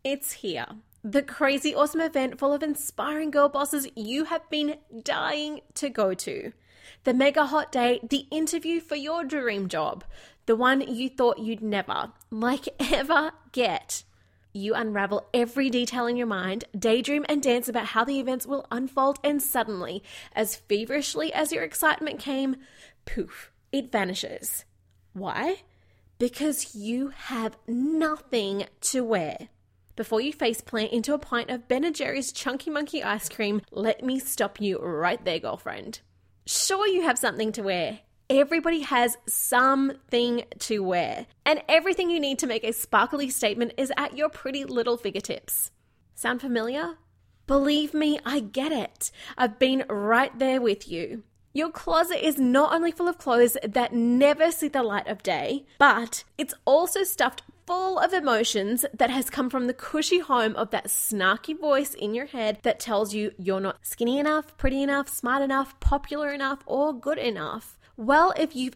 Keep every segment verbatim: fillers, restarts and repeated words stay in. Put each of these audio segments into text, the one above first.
It's here. The crazy awesome event full of inspiring girl bosses you have been dying to go to. The mega hot day, the interview for your dream job. The one you thought you'd never, like ever, get. You unravel every detail in your mind, daydream and dance about how the events will unfold, and suddenly, as feverishly as your excitement came, poof, it vanishes. Why? Because you have nothing to wear. Before you faceplant into a pint of Ben and Jerry's Chunky Monkey ice cream, let me stop you right there, girlfriend. Sure, you have something to wear. Everybody has something to wear. And everything you need to make a sparkly statement is at your pretty little fingertips. Sound familiar? Believe me, I get it. I've been right there with you. Your closet is not only full of clothes that never see the light of day, but it's also stuffed full of emotions that has come from the cushy home of that snarky voice in your head that tells you you're not skinny enough, pretty enough, smart enough, popular enough, or good enough. Well, if you've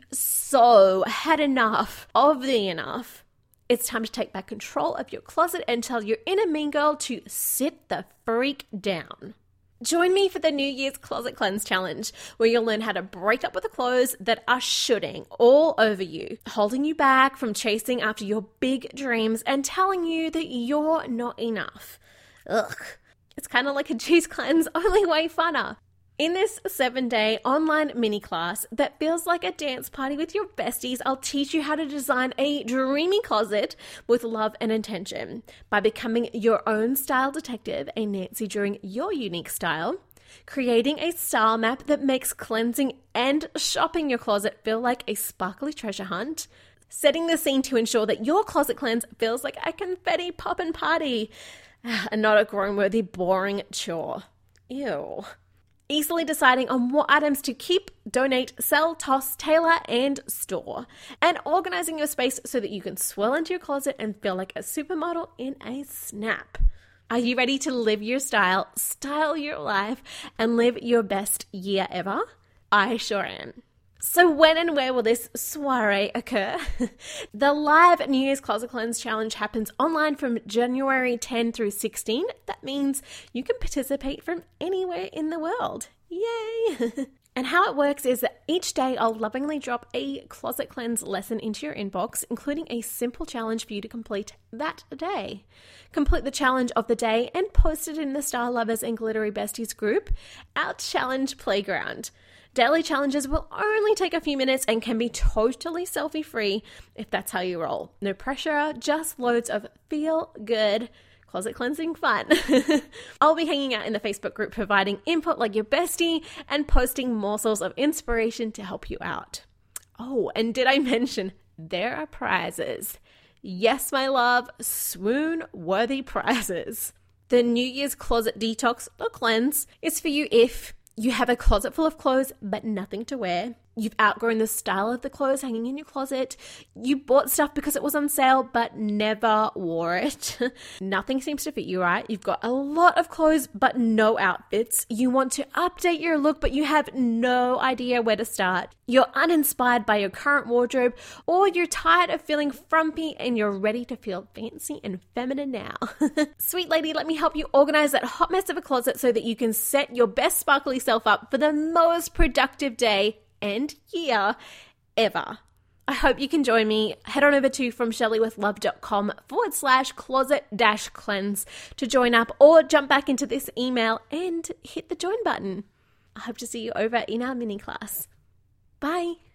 so had enough of the enough, it's time to take back control of your closet and tell your inner mean girl to sit the freak down. Join me for the New Year's Closet Cleanse Challenge, where you'll learn how to break up with the clothes that are shooting all over you, holding you back from chasing after your big dreams and telling you that you're not enough. Ugh. It's kind of like a juice cleanse, only way funner. In this seven-day online mini class that feels like a dance party with your besties, I'll teach you how to design a dreamy closet with love and intention by becoming your own style detective, a Nancy Drewing your unique style, creating a style map that makes cleansing and shopping your closet feel like a sparkly treasure hunt, setting the scene to ensure that your closet cleanse feels like a confetti poppin' party and not a grown-worthy boring chore. Ew. Easily deciding on what items to keep, donate, sell, toss, tailor, and store. And organizing your space so that you can swell into your closet and feel like a supermodel in a snap. Are you ready to live your style, style your life, and live your best year ever? I sure am. So when and where will this soiree occur? The live New Year's Closet Cleanse Challenge happens online from January tenth through sixteenth. That means you can participate from anywhere in the world. Yay! And how it works is that each day I'll lovingly drop a closet cleanse lesson into your inbox, including a simple challenge for you to complete that day. Complete the challenge of the day and post it in the Style Lovers and Glittery Besties group, our challenge playground. Daily challenges will only take a few minutes and can be totally selfie-free if that's how you roll. No pressure, just loads of feel-good closet cleansing fun. I'll be hanging out in the Facebook group providing input like your bestie and posting morsels of inspiration to help you out. Oh, and did I mention there are prizes? Yes, my love, swoon-worthy prizes. The New Year's Closet Detox or Cleanse is for you if you have a closet full of clothes, but nothing to wear. You've outgrown the style of the clothes hanging in your closet. You bought stuff because it was on sale, but never wore it. Nothing seems to fit you right. You've got a lot of clothes, but no outfits. You want to update your look, but you have no idea where to start. You're uninspired by your current wardrobe, or you're tired of feeling frumpy and you're ready to feel fancy and feminine now. Sweet lady, let me help you organize that hot mess of a closet so that you can set your best sparkly self up for the most productive day and year ever. I hope you can join me. Head on over to fromshellywithlove.com forward slash closet dash cleanse to join up, or jump back into this email and hit the join button. I hope to see you over in our mini class. Bye.